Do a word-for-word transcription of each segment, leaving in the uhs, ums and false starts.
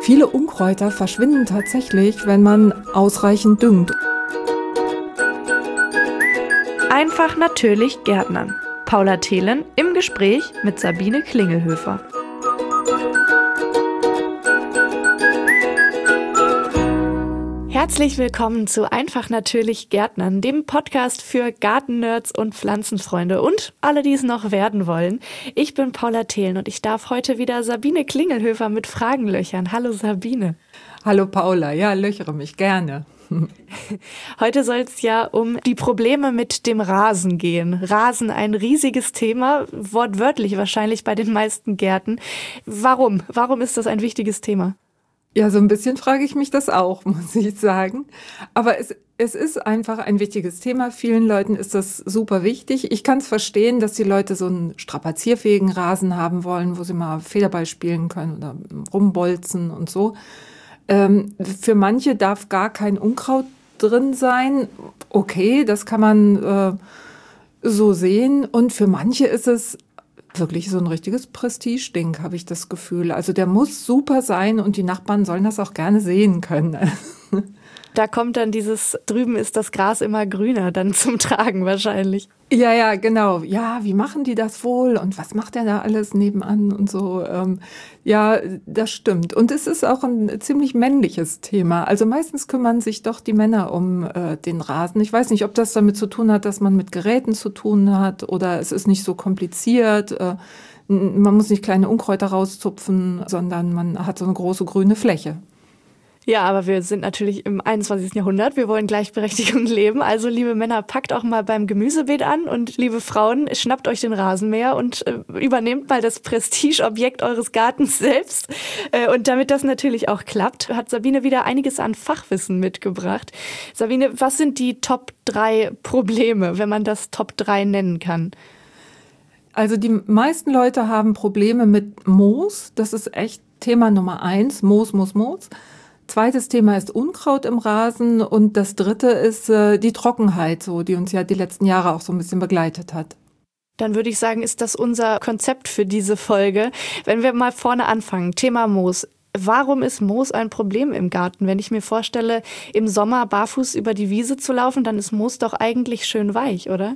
Viele Unkräuter verschwinden tatsächlich, wenn man ausreichend düngt. Einfach natürlich Gärtnern. Paula Thelen im Gespräch mit Sabine Klingelhöfer. Herzlich willkommen zu Einfach natürlich Gärtnern, dem Podcast für Gartennerds und Pflanzenfreunde und alle, die es noch werden wollen. Ich bin Paula Thelen und ich darf heute wieder Sabine Klingelhöfer mit Fragen löchern. Hallo Sabine. Hallo Paula, ja, löchere mich gerne. Heute soll es ja um die Probleme mit dem Rasen gehen. Rasen, ein riesiges Thema, wortwörtlich wahrscheinlich bei den meisten Gärten. Warum? Warum ist das ein wichtiges Thema? Ja, so ein bisschen frage ich mich das auch, muss ich sagen. Aber es, es ist einfach ein wichtiges Thema. Vielen Leuten ist das super wichtig. Ich kann es verstehen, dass die Leute so einen strapazierfähigen Rasen haben wollen, wo sie mal Federball spielen können oder rumbolzen und so. Ähm, für manche darf gar kein Unkraut drin sein. Okay, das kann man äh, so sehen. Und für manche ist es wirklich so ein richtiges Prestigeding, habe ich das Gefühl. Also der muss super sein und die Nachbarn sollen das auch gerne sehen können. Da kommt dann dieses, drüben ist das Gras immer grüner dann zum Tragen wahrscheinlich. Ja, ja, genau. Ja, wie machen die das wohl? Und was macht der da alles nebenan und so? Ähm, ja, das stimmt. Und es ist auch ein ziemlich männliches Thema. Also meistens kümmern sich doch die Männer um äh, den Rasen. Ich weiß nicht, ob das damit zu tun hat, dass man mit Geräten zu tun hat oder es ist nicht so kompliziert. Äh, man muss nicht kleine Unkräuter rauszupfen, sondern man hat so eine große grüne Fläche. Ja, aber wir sind natürlich im einundzwanzigsten Jahrhundert. Wir wollen Gleichberechtigung leben. Also, liebe Männer, packt auch mal beim Gemüsebeet an und liebe Frauen, schnappt euch den Rasenmäher und äh, übernehmt mal das Prestigeobjekt eures Gartens selbst. Äh, und damit das natürlich auch klappt, hat Sabine wieder einiges an Fachwissen mitgebracht. Sabine, was sind die Top drei Probleme, wenn man das Top drei nennen kann? Also die meisten Leute haben Probleme mit Moos. Das ist echt Thema Nummer eins. Moos, Moos, Moos. Zweites Thema ist Unkraut im Rasen und das dritte ist äh, die Trockenheit, so, die uns ja die letzten Jahre auch so ein bisschen begleitet hat. Dann würde ich sagen, ist das unser Konzept für diese Folge. Wenn wir mal vorne anfangen, Thema Moos. Warum ist Moos ein Problem im Garten? Wenn ich mir vorstelle, im Sommer barfuß über die Wiese zu laufen, dann ist Moos doch eigentlich schön weich, oder?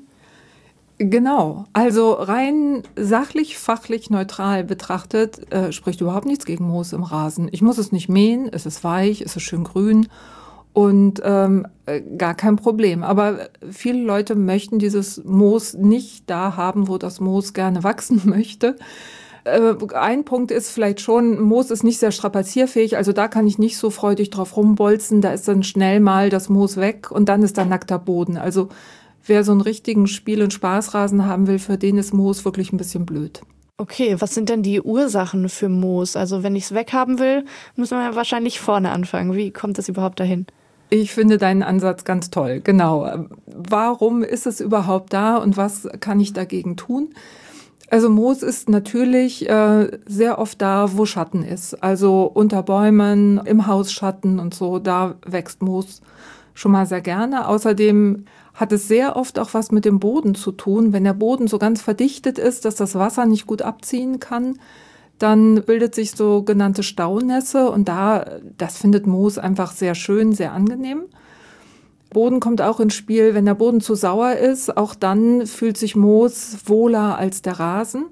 Genau, also rein sachlich, fachlich, neutral betrachtet äh, spricht überhaupt nichts gegen Moos im Rasen. Ich muss es nicht mähen, es ist weich, es ist schön grün und ähm, äh, gar kein Problem. Aber viele Leute möchten dieses Moos nicht da haben, wo das Moos gerne wachsen möchte. Äh, ein Punkt ist vielleicht schon, Moos ist nicht sehr strapazierfähig, also da kann ich nicht so freudig drauf rumbolzen, da ist dann schnell mal das Moos weg und dann ist da nackter Boden. Also wer so einen richtigen Spiel- und Spaßrasen haben will, für den ist Moos wirklich ein bisschen blöd. Okay, was sind denn die Ursachen für Moos? Also wenn ich es weghaben will, muss man ja wahrscheinlich vorne anfangen. Wie kommt das überhaupt dahin? Ich finde deinen Ansatz ganz toll, genau. Warum ist es überhaupt da und was kann ich dagegen tun? Also Moos ist natürlich äh, sehr oft da, wo Schatten ist. Also unter Bäumen, im Hausschatten und so, da wächst Moos schon mal sehr gerne. Außerdem hat es sehr oft auch was mit dem Boden zu tun. Wenn der Boden so ganz verdichtet ist, dass das Wasser nicht gut abziehen kann, dann bildet sich sogenannte Staunässe und da, das findet Moos einfach sehr schön, sehr angenehm. Boden kommt auch ins Spiel, wenn der Boden zu sauer ist, auch dann fühlt sich Moos wohler als der Rasen.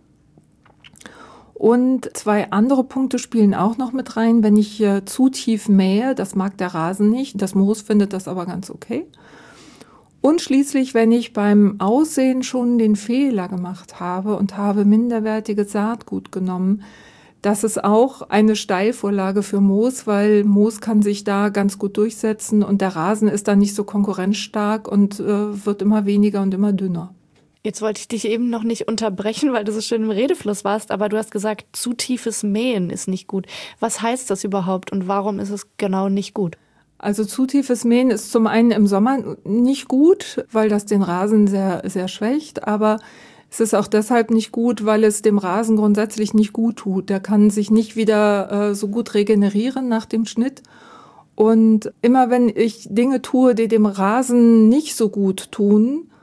Und zwei andere Punkte spielen auch noch mit rein. Wenn ich äh, zu tief mähe, das mag der Rasen nicht, das Moos findet das aber ganz okay. Und schließlich, wenn ich beim Aussehen schon den Fehler gemacht habe und habe minderwertiges Saatgut genommen, das ist auch eine Steilvorlage für Moos, weil Moos kann sich da ganz gut durchsetzen und der Rasen ist dann nicht so konkurrenzstark und äh, wird immer weniger und immer dünner. Jetzt wollte ich dich eben noch nicht unterbrechen, weil du so schön im Redefluss warst, aber du hast gesagt, zu tiefes Mähen ist nicht gut. Was heißt das überhaupt und warum ist es genau nicht gut? Also zu tiefes Mähen ist zum einen im Sommer nicht gut, weil das den Rasen sehr, sehr schwächt, aber es ist auch deshalb nicht gut, weil es dem Rasen grundsätzlich nicht gut tut. Der kann sich nicht wieder äh, so gut regenerieren nach dem Schnitt. Und immer wenn ich Dinge tue, die dem Rasen nicht so gut tun,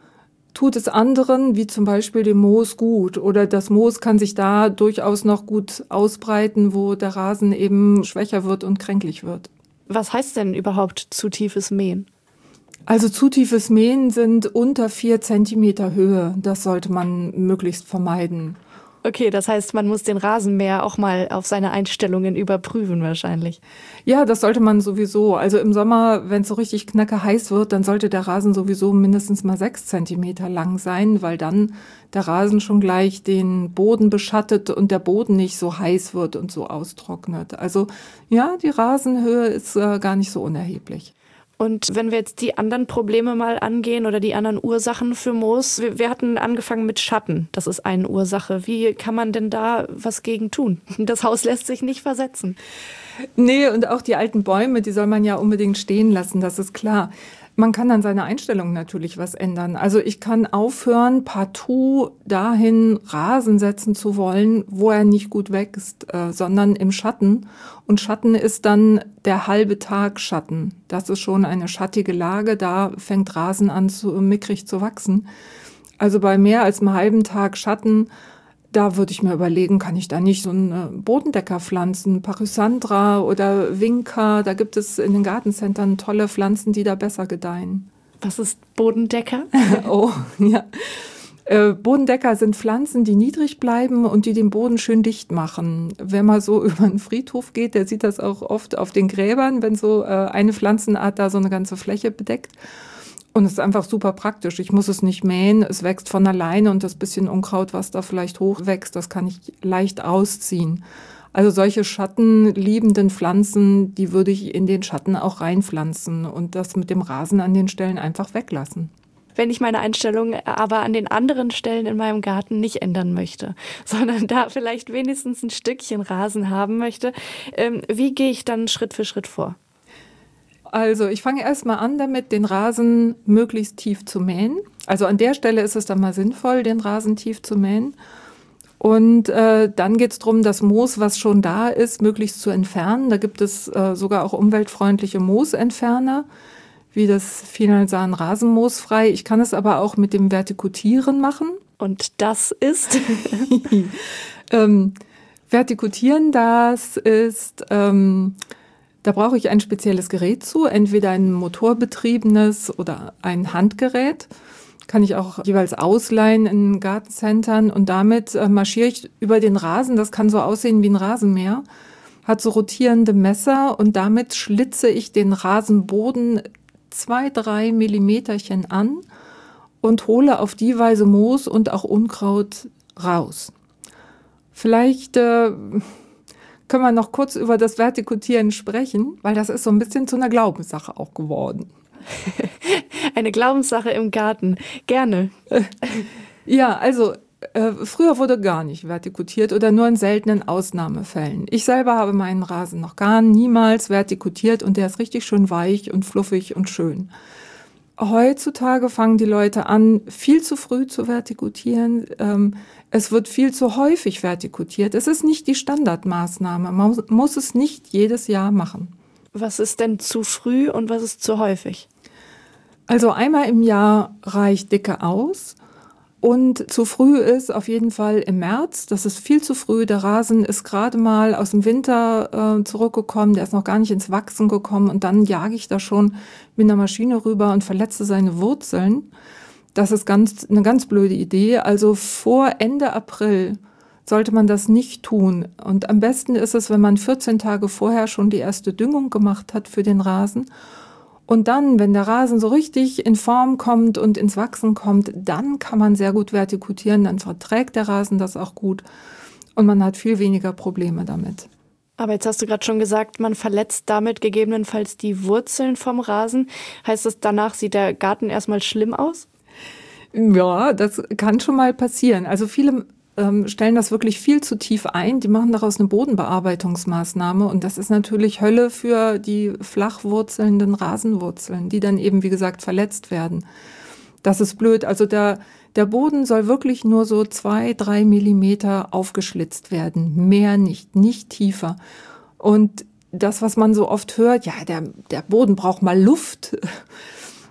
tut es anderen, wie zum Beispiel dem Moos, gut. Oder das Moos kann sich da durchaus noch gut ausbreiten, wo der Rasen eben schwächer wird und kränklich wird. Was heißt denn überhaupt zu tiefes Mähen? Also zu tiefes Mähen sind unter vier Zentimeter Höhe. Das sollte man möglichst vermeiden. Okay, das heißt, man muss den Rasenmäher auch mal auf seine Einstellungen überprüfen wahrscheinlich. Ja, das sollte man sowieso. Also im Sommer, wenn es so richtig knacke heiß wird, dann sollte der Rasen sowieso mindestens mal sechs Zentimeter lang sein, weil dann der Rasen schon gleich den Boden beschattet und der Boden nicht so heiß wird und so austrocknet. Also ja, die Rasenhöhe ist äh, gar nicht so unerheblich. Und wenn wir jetzt die anderen Probleme mal angehen oder die anderen Ursachen für Moos, wir, wir hatten angefangen mit Schatten, das ist eine Ursache. Wie kann man denn da was gegen tun? Das Haus lässt sich nicht versetzen. Nee, und auch die alten Bäume, die soll man ja unbedingt stehen lassen, das ist klar. Man kann an seiner Einstellung natürlich was ändern. Also ich kann aufhören, partout dahin Rasen setzen zu wollen, wo er nicht gut wächst, äh, sondern im Schatten. Und Schatten ist dann der halbe Tag Schatten. Das ist schon eine schattige Lage, da fängt Rasen an, zu mickrig zu wachsen. Also bei mehr als einem halben Tag Schatten, da würde ich mir überlegen, kann ich da nicht so einen Bodendecker pflanzen, Pachysandra oder Vinca, da gibt es in den Gartencentern tolle Pflanzen, die da besser gedeihen. Was ist Bodendecker? Oh, ja. Äh, Bodendecker sind Pflanzen, die niedrig bleiben und die den Boden schön dicht machen. Wenn man so über einen Friedhof geht, der sieht das auch oft auf den Gräbern, wenn so äh, eine Pflanzenart da so eine ganze Fläche bedeckt. Und es ist einfach super praktisch. Ich muss es nicht mähen, es wächst von alleine und das bisschen Unkraut, was da vielleicht hochwächst, das kann ich leicht ausziehen. Also solche schattenliebenden Pflanzen, die würde ich in den Schatten auch reinpflanzen und das mit dem Rasen an den Stellen einfach weglassen. Wenn ich meine Einstellung aber an den anderen Stellen in meinem Garten nicht ändern möchte, sondern da vielleicht wenigstens ein Stückchen Rasen haben möchte, ähm, wie gehe ich dann Schritt für Schritt vor? Also ich fange erstmal an damit, den Rasen möglichst tief zu mähen. Also an der Stelle ist es dann mal sinnvoll, den Rasen tief zu mähen. Und äh, dann geht es darum, das Moos, was schon da ist, möglichst zu entfernen. Da gibt es äh, sogar auch umweltfreundliche Moosentferner, wie das Finalsan Rasenmoosfrei. Ich kann es aber auch mit dem Vertikutieren machen. Und das ist? ähm, Vertikutieren, das ist... Ähm, Da brauche ich ein spezielles Gerät zu, entweder ein motorbetriebenes oder ein Handgerät. Kann ich auch jeweils ausleihen in Gartencentern und damit äh, marschiere ich über den Rasen. Das kann so aussehen wie ein Rasenmäher, hat so rotierende Messer und damit schlitze ich den Rasenboden zwei, drei Millimeterchen an und hole auf die Weise Moos und auch Unkraut raus. Vielleicht... Äh, können wir noch kurz über das Vertikutieren sprechen, weil das ist so ein bisschen zu einer Glaubenssache auch geworden. Eine Glaubenssache im Garten. Gerne. Ja, also äh, früher wurde gar nicht vertikutiert oder nur in seltenen Ausnahmefällen. Ich selber habe meinen Rasen noch gar niemals vertikutiert und der ist richtig schön weich und fluffig und schön. Heutzutage fangen die Leute an, viel zu früh zu vertikutieren. Ähm, es wird viel zu häufig vertikutiert. Es ist nicht die Standardmaßnahme. Man muss es nicht jedes Jahr machen. Was ist denn zu früh und was ist zu häufig? Also einmal im Jahr reicht dicke aus. Und zu früh ist auf jeden Fall im März. Das ist viel zu früh. Der Rasen ist gerade mal aus dem Winter äh, zurückgekommen. Der ist noch gar nicht ins Wachsen gekommen. Und dann jage ich da schon mit einer Maschine rüber und verletze seine Wurzeln. Das ist ganz, eine ganz blöde Idee. Also vor Ende April sollte man das nicht tun. Und am besten ist es, wenn man vierzehn Tage vorher schon die erste Düngung gemacht hat für den Rasen. Und dann, wenn der Rasen so richtig in Form kommt und ins Wachsen kommt, dann kann man sehr gut vertikutieren, dann verträgt der Rasen das auch gut und man hat viel weniger Probleme damit. Aber jetzt hast du gerade schon gesagt, man verletzt damit gegebenenfalls die Wurzeln vom Rasen. Heißt das, danach sieht der Garten erstmal schlimm aus? Ja, das kann schon mal passieren. Also viele ähm, stellen das wirklich viel zu tief ein. Die machen daraus eine Bodenbearbeitungsmaßnahme und das ist natürlich Hölle für die flach wurzelnden Rasenwurzeln, die dann eben, wie gesagt, verletzt werden. Das ist blöd. Also der, der Boden soll wirklich nur so zwei, drei Millimeter aufgeschlitzt werden. Mehr nicht, nicht tiefer. Und das, was man so oft hört, ja, der, der Boden braucht mal Luft.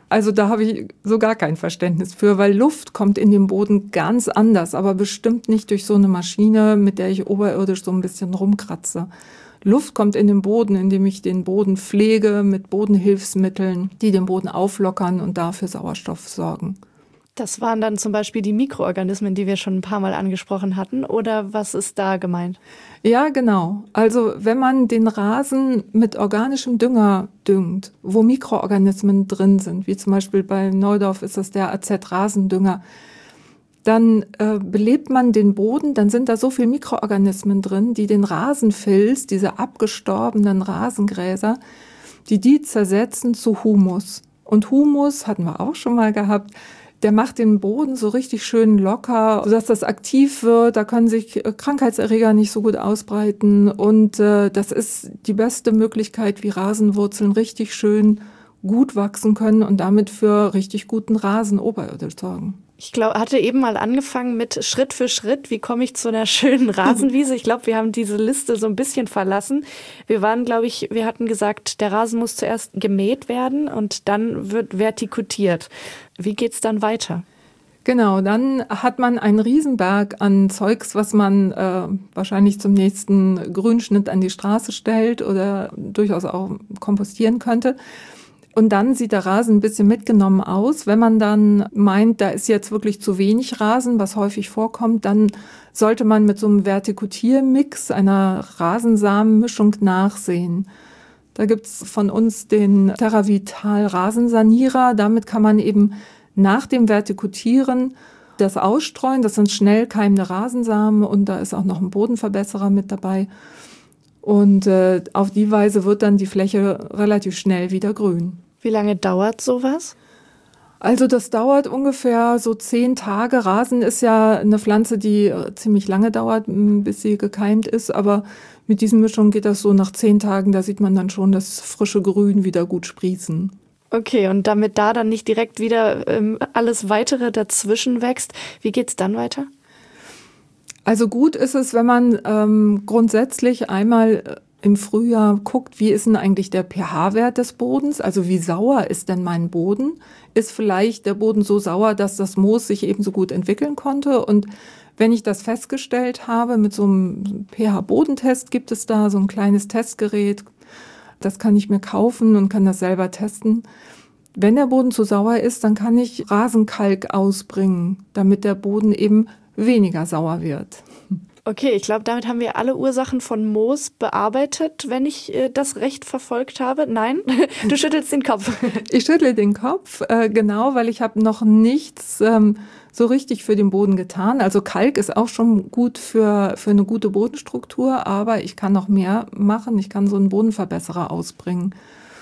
Also da habe ich so gar kein Verständnis für, weil Luft kommt in den Boden ganz anders, aber bestimmt nicht durch so eine Maschine, mit der ich oberirdisch so ein bisschen rumkratze. Luft kommt in den Boden, indem ich den Boden pflege mit Bodenhilfsmitteln, die den Boden auflockern und dafür Sauerstoff sorgen. Das waren dann zum Beispiel die Mikroorganismen, die wir schon ein paar Mal angesprochen hatten. Oder was ist da gemeint? Ja, genau. Also wenn man den Rasen mit organischem Dünger düngt, wo Mikroorganismen drin sind, wie zum Beispiel bei Neudorf ist das der A Z-Rasendünger, dann äh, belebt man den Boden, dann sind da so viele Mikroorganismen drin, die den Rasenfilz, diese abgestorbenen Rasengräser, die die zersetzen zu Humus. Und Humus, hatten wir auch schon mal gehabt, der macht den Boden so richtig schön locker, sodass das aktiv wird. Da können sich Krankheitserreger nicht so gut ausbreiten. Und äh, das ist die beste Möglichkeit, wie Rasenwurzeln richtig schön gut wachsen können und damit für richtig guten Rasen oberirdisch sorgen. Ich glaube, hatte eben mal angefangen mit Schritt für Schritt, wie komme ich zu einer schönen Rasenwiese. Ich glaube, wir haben diese Liste so ein bisschen verlassen. Wir waren, glaube ich, wir hatten gesagt, der Rasen muss zuerst gemäht werden und dann wird vertikutiert. Wie geht's dann weiter? Genau, dann hat man einen Riesenberg an Zeugs, was man äh, wahrscheinlich zum nächsten Grünschnitt an die Straße stellt oder durchaus auch kompostieren könnte. Und dann sieht der Rasen ein bisschen mitgenommen aus. Wenn man dann meint, da ist jetzt wirklich zu wenig Rasen, was häufig vorkommt, dann sollte man mit so einem Vertikutiermix, einer Rasensamenmischung nachsehen. Da gibt's von uns den TerraVital Rasensanierer. Damit kann man eben nach dem Vertikutieren das ausstreuen. Das sind schnell keimende Rasensamen und da ist auch noch ein Bodenverbesserer mit dabei. Und äh, auf die Weise wird dann die Fläche relativ schnell wieder grün. Wie lange dauert sowas? Also das dauert ungefähr so zehn Tage. Rasen ist ja eine Pflanze, die äh, ziemlich lange dauert, bis sie gekeimt ist. Aber mit diesen Mischungen geht das so nach zehn Tagen. Da sieht man dann schon das frische Grün wieder gut sprießen. Okay, und damit da dann nicht direkt wieder ähm, alles Weitere dazwischen wächst, wie geht's dann weiter? Also gut ist es, wenn man ähm, grundsätzlich einmal im Frühjahr guckt, wie ist denn eigentlich der pH-Wert des Bodens? Also wie sauer ist denn mein Boden? Ist vielleicht der Boden so sauer, dass das Moos sich eben so gut entwickeln konnte? Und wenn ich das festgestellt habe, mit so einem pH-Bodentest gibt es da so ein kleines Testgerät. Das kann ich mir kaufen und kann das selber testen. Wenn der Boden zu sauer ist, dann kann ich Rasenkalk ausbringen, damit der Boden eben weniger sauer wird. Okay, ich glaube, damit haben wir alle Ursachen von Moos bearbeitet, wenn ich äh, das recht verfolgt habe. Nein, du schüttelst den Kopf. Ich schüttle den Kopf, äh, genau, weil ich habe noch nichts ähm, so richtig für den Boden getan. Also Kalk ist auch schon gut für, für eine gute Bodenstruktur, aber ich kann noch mehr machen. Ich kann so einen Bodenverbesserer ausbringen.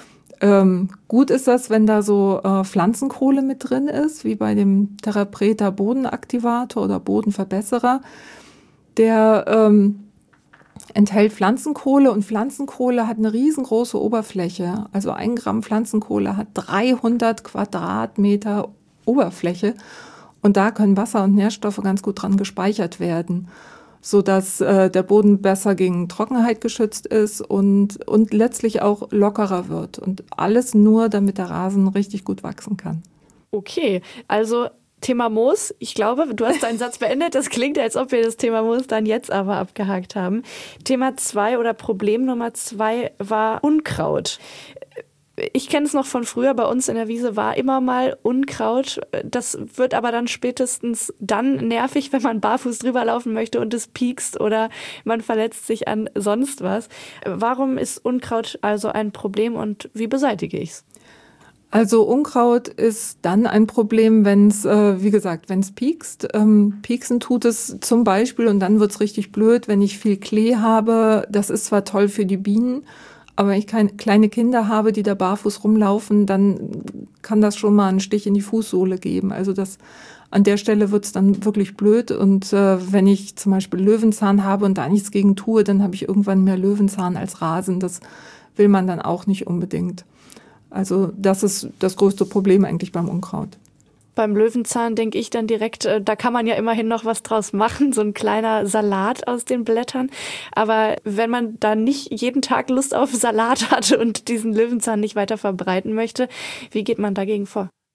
Ähm, gut ist das, wenn da so äh, Pflanzenkohle mit drin ist, wie bei dem TerraPreta Bodenaktivator oder Bodenverbesserer. Der ähm, enthält Pflanzenkohle und Pflanzenkohle hat eine riesengroße Oberfläche. Also ein Gramm Pflanzenkohle hat dreihundert Quadratmeter Oberfläche und da können Wasser und Nährstoffe ganz gut dran gespeichert werden, sodass äh, der Boden besser gegen Trockenheit geschützt ist und, und letztlich auch lockerer wird. Und alles nur, damit der Rasen richtig gut wachsen kann. Okay, also Thema Moos. Ich glaube, du hast deinen Satz beendet. Das klingt, als ob wir das Thema Moos dann jetzt aber abgehakt haben. Thema zwei oder Problem Nummer zwei war Unkraut. Ich kenne es noch von früher, bei uns in der Wiese war immer mal Unkraut. Das wird aber dann spätestens dann nervig, wenn man barfuß drüber laufen möchte und es piekst oder man verletzt sich an sonst was. Warum ist Unkraut also ein Problem und wie beseitige ich es? Also Unkraut ist dann ein Problem, wenn es, äh, wie gesagt, wenn es piekst. Ähm, pieksen tut es zum Beispiel und dann wird's richtig blöd, wenn ich viel Klee habe. Das ist zwar toll für die Bienen, aber wenn ich keine kleine Kinder habe, die da barfuß rumlaufen, dann kann das schon mal einen Stich in die Fußsohle geben. Also das an der Stelle wird's dann wirklich blöd. Und äh, wenn ich zum Beispiel Löwenzahn habe und da nichts gegen tue, dann habe ich irgendwann mehr Löwenzahn als Rasen. Das will man dann auch nicht unbedingt. Also das ist das größte Problem eigentlich beim Unkraut. Beim Löwenzahn denke ich dann direkt, da kann man ja immerhin noch was draus machen, so ein kleiner Salat aus den Blättern. Aber wenn man da nicht jeden Tag Lust auf Salat hat und diesen Löwenzahn nicht weiter verbreiten möchte, wie geht man dagegen vor?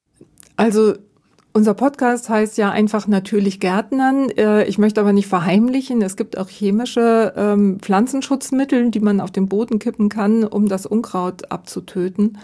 Also unser Podcast heißt ja einfach natürlich Gärtnern. Ich möchte aber nicht verheimlichen, es gibt auch chemische ähm, Pflanzenschutzmittel, die man auf den Boden kippen kann, um das Unkraut abzutöten.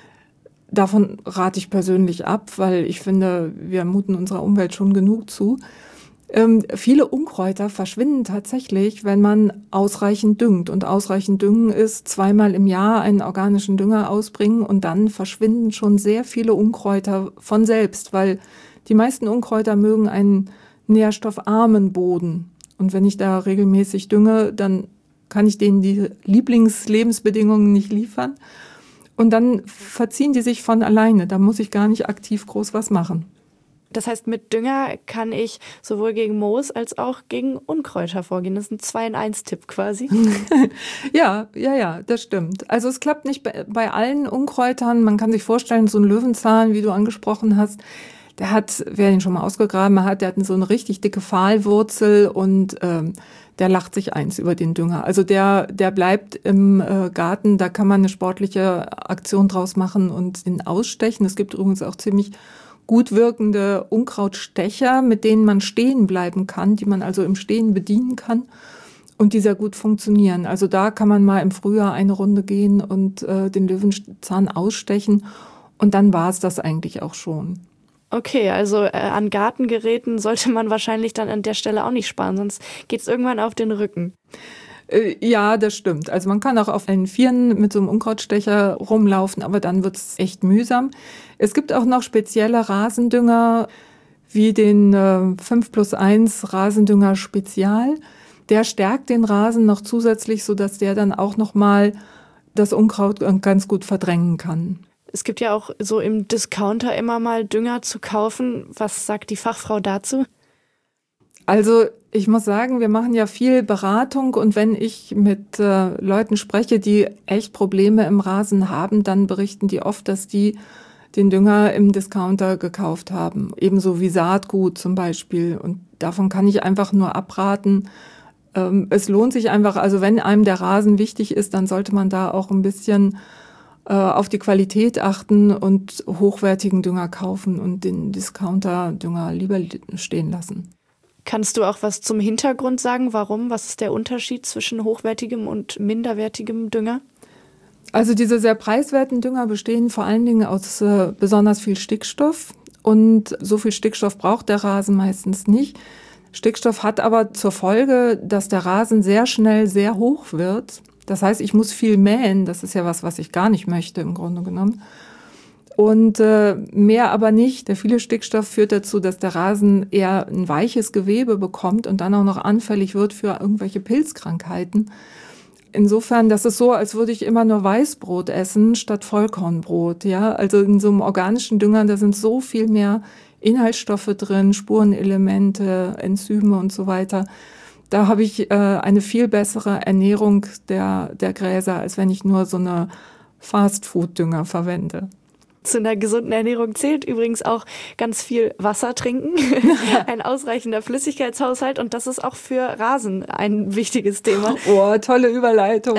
Davon rate ich persönlich ab, weil ich finde, wir muten unserer Umwelt schon genug zu. Ähm, viele Unkräuter verschwinden tatsächlich, wenn man ausreichend düngt. Und ausreichend düngen ist zweimal im Jahr einen organischen Dünger ausbringen und dann verschwinden schon sehr viele Unkräuter von selbst, weil die meisten Unkräuter mögen einen nährstoffarmen Boden. Und wenn ich da regelmäßig dünge, dann kann ich denen die Lieblingslebensbedingungen nicht liefern. Und dann verziehen die sich von alleine. Da muss ich gar nicht aktiv groß was machen. Das heißt, mit Dünger kann ich sowohl gegen Moos als auch gegen Unkräuter vorgehen. Das ist ein zwei in eins Tipp quasi. Ja, ja, ja, das stimmt. Also es klappt nicht bei, bei allen Unkräutern. Man kann sich vorstellen, so ein Löwenzahn, wie du angesprochen hast, der hat, wer ihn schon mal ausgegraben hat, der hat so eine richtig dicke Pfahlwurzel und ähm, der lacht sich eins über den Dünger. Also der, der bleibt im äh, Garten, da kann man eine sportliche Aktion draus machen und ihn ausstechen. Es gibt übrigens auch ziemlich gut wirkende Unkrautstecher, mit denen man stehen bleiben kann, die man also im Stehen bedienen kann und die sehr gut funktionieren. Also da kann man mal im Frühjahr eine Runde gehen und äh, den Löwenzahn ausstechen und dann war es das eigentlich auch schon. Okay, also äh, an Gartengeräten sollte man wahrscheinlich dann an der Stelle auch nicht sparen, sonst geht es irgendwann auf den Rücken. Ja, das stimmt. Also man kann auch auf allen Vieren mit so einem Unkrautstecher rumlaufen, aber dann wird's echt mühsam. Es gibt auch noch spezielle Rasendünger, wie den äh, fünf plus eins Rasendünger Spezial. Der stärkt den Rasen noch zusätzlich, sodass der dann auch nochmal das Unkraut ganz gut verdrängen kann. Es gibt ja auch so im Discounter immer mal Dünger zu kaufen. Was sagt die Fachfrau dazu? Also ich muss sagen, wir machen ja viel Beratung und wenn ich mit äh, Leuten spreche, die echt Probleme im Rasen haben, dann berichten die oft, dass die den Dünger im Discounter gekauft haben. Ebenso wie Saatgut zum Beispiel. Und davon kann ich einfach nur abraten. Ähm, es lohnt sich einfach, also wenn einem der Rasen wichtig ist, dann sollte man da auch ein bisschen äh, auf die Qualität achten und hochwertigen Dünger kaufen und den Discounter-Dünger lieber stehen lassen. Kannst du auch was zum Hintergrund sagen? Warum? Was ist der Unterschied zwischen hochwertigem und minderwertigem Dünger? Also diese sehr preiswerten Dünger bestehen vor allen Dingen aus äh, besonders viel Stickstoff. Und so viel Stickstoff braucht der Rasen meistens nicht. Stickstoff hat aber zur Folge, dass der Rasen sehr schnell sehr hoch wird. Das heißt, ich muss viel mähen. Das ist ja was, was ich gar nicht möchte im Grunde genommen. Und äh, mehr aber nicht. Der viele Stickstoff führt dazu, dass der Rasen eher ein weiches Gewebe bekommt und dann auch noch anfällig wird für irgendwelche Pilzkrankheiten. Insofern, das ist so, als würde ich immer nur Weißbrot essen statt Vollkornbrot. Ja, also in so einem organischen Dünger, da sind so viel mehr Inhaltsstoffe drin, Spurenelemente, Enzyme und so weiter. Da habe ich äh, eine viel bessere Ernährung der, der Gräser, als wenn ich nur so eine Fastfood-Dünger verwende. Zu einer gesunden Ernährung zählt übrigens auch ganz viel Wasser trinken, ein ausreichender Flüssigkeitshaushalt und das ist auch für Rasen ein wichtiges Thema. Oh, tolle Überleitung.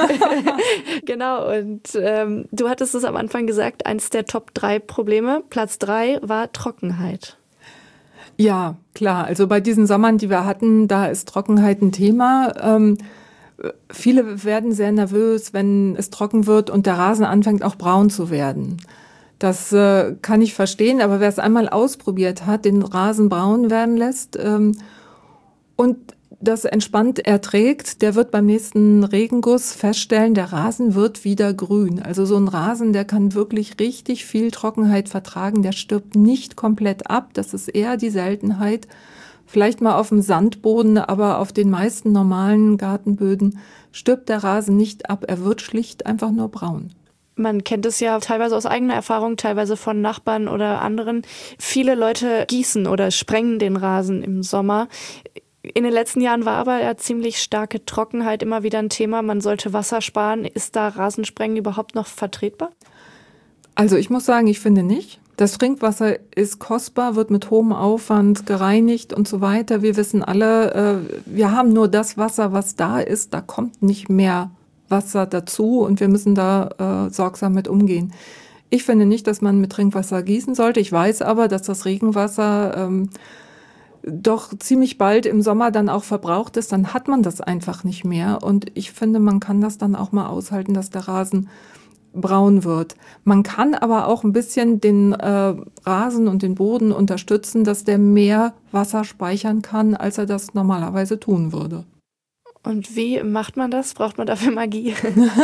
Genau, und ähm, du hattest es am Anfang gesagt, eins der Top drei Probleme, Platz drei war Trockenheit. Ja, klar, also bei diesen Sommern, die wir hatten, da ist Trockenheit ein Thema. Ähm, viele werden sehr nervös, wenn es trocken wird und der Rasen anfängt auch braun zu werden. Das äh, kann ich verstehen, aber wer es einmal ausprobiert hat, den Rasen braun werden lässt ähm, und das entspannt erträgt, der wird beim nächsten Regenguss feststellen, der Rasen wird wieder grün. Also so ein Rasen, der kann wirklich richtig viel Trockenheit vertragen, der stirbt nicht komplett ab, das ist eher die Seltenheit. Vielleicht mal auf dem Sandboden, aber auf den meisten normalen Gartenböden stirbt der Rasen nicht ab, er wird schlicht einfach nur braun. Man kennt es ja teilweise aus eigener Erfahrung, teilweise von Nachbarn oder anderen. Viele Leute gießen oder sprengen den Rasen im Sommer. In den letzten Jahren war aber ja ziemlich starke Trockenheit immer wieder ein Thema. Man sollte Wasser sparen. Ist da Rasensprengen überhaupt noch vertretbar? Also ich muss sagen, ich finde nicht. Das Trinkwasser ist kostbar, wird mit hohem Aufwand gereinigt und so weiter. Wir wissen alle, wir haben nur das Wasser, was da ist. Da kommt nicht mehr Wasser dazu und wir müssen da sorgsam mit umgehen. Ich finde nicht, dass man mit Trinkwasser gießen sollte. Ich weiß aber, dass das Regenwasser ähm, doch ziemlich bald im Sommer dann auch verbraucht ist. Dann hat man das einfach nicht mehr. Und ich finde, man kann das dann auch mal aushalten, dass der Rasen braun wird. Man kann aber auch ein bisschen den äh, Rasen und den Boden unterstützen, dass der mehr Wasser speichern kann, als er das normalerweise tun würde. Und wie macht man das? Braucht man dafür Magie?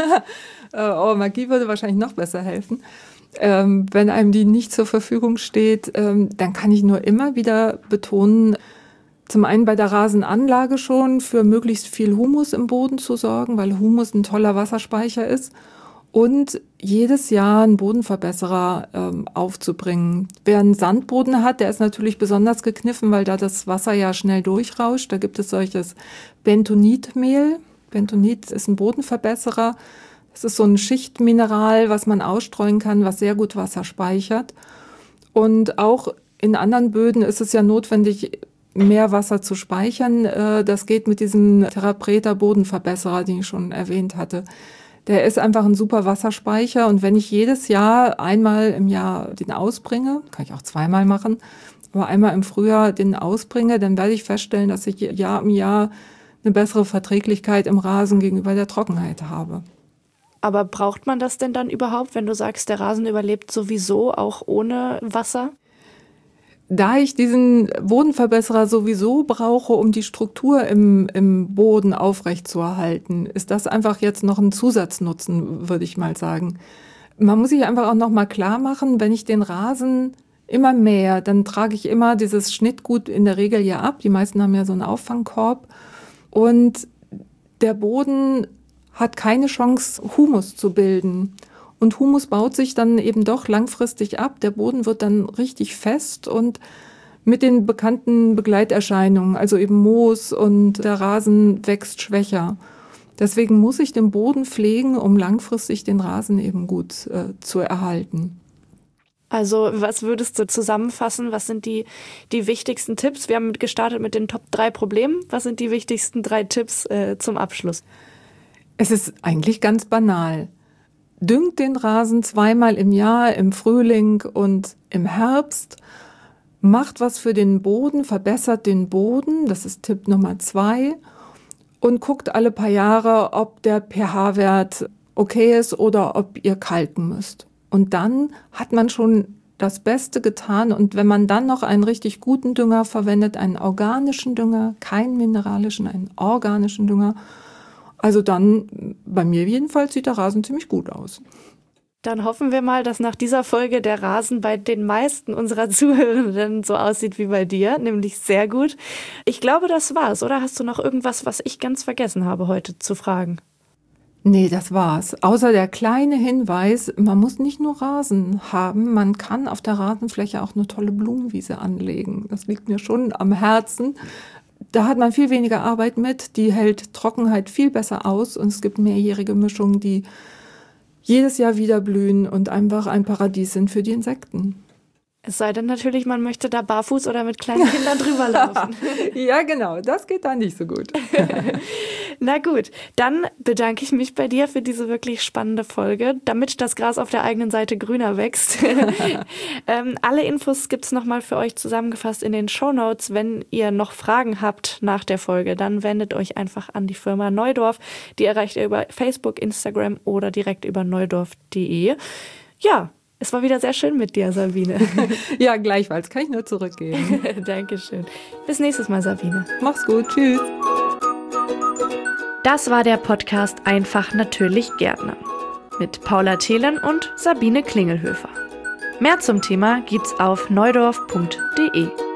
oh, Magie würde wahrscheinlich noch besser helfen. Ähm, wenn einem die nicht zur Verfügung steht, ähm, dann kann ich nur immer wieder betonen, zum einen bei der Rasenanlage schon für möglichst viel Humus im Boden zu sorgen, weil Humus ein toller Wasserspeicher ist. Und jedes Jahr einen Bodenverbesserer ähm, aufzubringen. Wer einen Sandboden hat, der ist natürlich besonders gekniffen, weil da das Wasser ja schnell durchrauscht. Da gibt es solches Bentonitmehl. Bentonit ist ein Bodenverbesserer. Das ist so ein Schichtmineral, was man ausstreuen kann, was sehr gut Wasser speichert. Und auch in anderen Böden ist es ja notwendig, mehr Wasser zu speichern. Das geht mit diesem Therapreta Bodenverbesserer, den ich schon erwähnt hatte. Der ist einfach ein super Wasserspeicher und wenn ich jedes Jahr einmal im Jahr den ausbringe, kann ich auch zweimal machen, aber einmal im Frühjahr den ausbringe, dann werde ich feststellen, dass ich Jahr um Jahr eine bessere Verträglichkeit im Rasen gegenüber der Trockenheit habe. Aber braucht man das denn dann überhaupt, wenn du sagst, der Rasen überlebt sowieso auch ohne Wasser? Da ich diesen Bodenverbesserer sowieso brauche, um die Struktur im, im Boden aufrechtzuerhalten, ist das einfach jetzt noch ein Zusatznutzen, würde ich mal sagen. Man muss sich einfach auch noch mal klar machen, wenn ich den Rasen immer mähe, dann trage ich immer dieses Schnittgut in der Regel ja ab. Die meisten haben ja so einen Auffangkorb. Und der Boden hat keine Chance, Humus zu bilden. Und Humus baut sich dann eben doch langfristig ab. Der Boden wird dann richtig fest und mit den bekannten Begleiterscheinungen, also eben Moos und der Rasen wächst schwächer. Deswegen muss ich den Boden pflegen, um langfristig den Rasen eben gut äh, zu erhalten. Also was würdest du zusammenfassen? Was sind die, die wichtigsten Tipps? Wir haben gestartet mit den Top drei Problemen. Was sind die wichtigsten drei Tipps äh, zum Abschluss? Es ist eigentlich ganz banal. Düngt den Rasen zweimal im Jahr, im Frühling und im Herbst. Macht was für den Boden, verbessert den Boden, das ist Tipp Nummer zwei. Und guckt alle paar Jahre, ob der pH-Wert okay ist oder ob ihr kalken müsst. Und dann hat man schon das Beste getan. Und wenn man dann noch einen richtig guten Dünger verwendet, einen organischen Dünger, keinen mineralischen, einen organischen Dünger, also dann, bei mir jedenfalls, sieht der Rasen ziemlich gut aus. Dann hoffen wir mal, dass nach dieser Folge der Rasen bei den meisten unserer Zuhörenden so aussieht wie bei dir, nämlich sehr gut. Ich glaube, das war's, oder? Hast du noch irgendwas, was ich ganz vergessen habe, heute zu fragen? Nee, das war's. Außer der kleine Hinweis, man muss nicht nur Rasen haben, man kann auf der Rasenfläche auch eine tolle Blumenwiese anlegen. Das liegt mir schon am Herzen. Da hat man viel weniger Arbeit mit, die hält Trockenheit viel besser aus und es gibt mehrjährige Mischungen, die jedes Jahr wieder blühen und einfach ein Paradies sind für die Insekten. Es sei denn natürlich, man möchte da barfuß oder mit kleinen Kindern drüber laufen. Ja, genau, das geht da nicht so gut. Na gut, dann bedanke ich mich bei dir für diese wirklich spannende Folge, damit das Gras auf der eigenen Seite grüner wächst. ähm, alle Infos gibt's nochmal für euch zusammengefasst in den Shownotes. Wenn ihr noch Fragen habt nach der Folge, dann wendet euch einfach an die Firma Neudorf. Die erreicht ihr über Facebook, Instagram oder direkt über neudorf punkt de. Ja, es war wieder sehr schön mit dir, Sabine. Ja, gleichfalls. Kann ich nur zurückgeben. Dankeschön. Bis nächstes Mal, Sabine. Mach's gut. Tschüss. Das war der Podcast Einfach natürlich Gärtnern mit Paula Thelen und Sabine Klingelhöfer. Mehr zum Thema gibt's auf neudorf punkt de.